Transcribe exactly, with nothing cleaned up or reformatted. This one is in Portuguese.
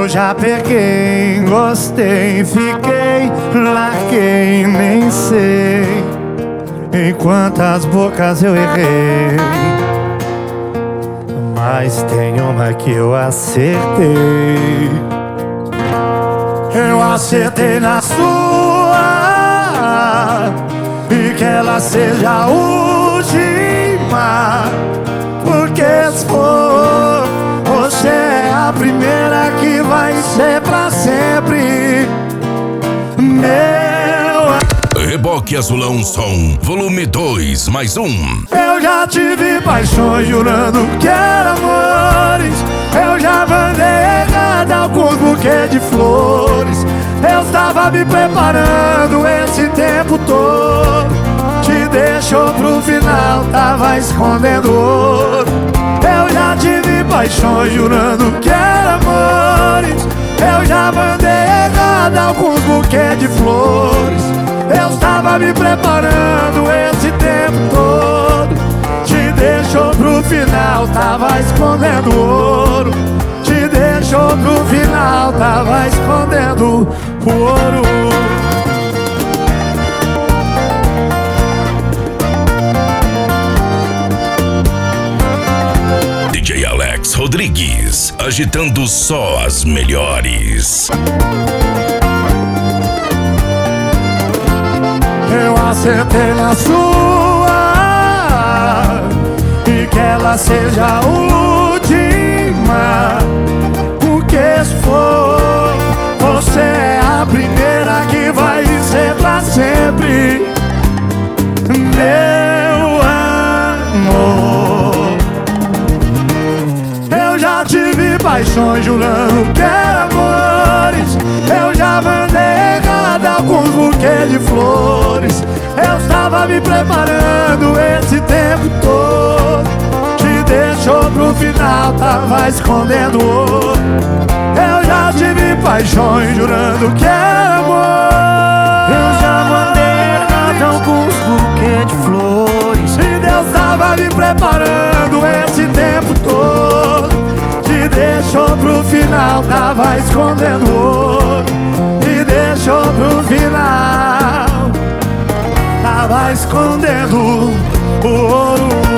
já peguei, gostei, fiquei, larguei, nem sei em quantas bocas eu errei, mas tem uma que eu acertei. Eu acertei na sua, e que ela seja a última, porque se for, você é a primeira que vai ser pra sempre. Meu Reboque Azulão Som, volume dois, mais um. Eu já tive paixões jurando que eram amores. Eu já mandei errado alguns buquês de flores. Eu estava me preparando esse tempo todo. Te deixou pro final, tava escondendo ouro. Eu já tive paixões jurando que eram amores. Eu já mandei errado alguns buquês de flores. Eu estava me preparando esse tempo todo. Te deixou pro final, tava escondendo ouro. Te deixou pro final, tava escondendo o ouro. D J Alex Rodrigues, agitando só as melhores. Eu acertei na sua, e que ela seja a última, porque se for, você é a primeira que vai ser pra sempre. Meu amor, eu já tive paixões jurando que eram amores. Eu já mandei errado alguns buquês de flores. Eu estava me preparando esse tempo todo. Te deixou pro final, tava escondendo ouro. Eu já tive paixões jurando que era amor. Eu já mandei errado alguns buquês de flores. E Deus tava me preparando esse tempo todo. Te deixou pro final, tava escondendo ouro. Te deixou pro final, tava escondendo o ouro.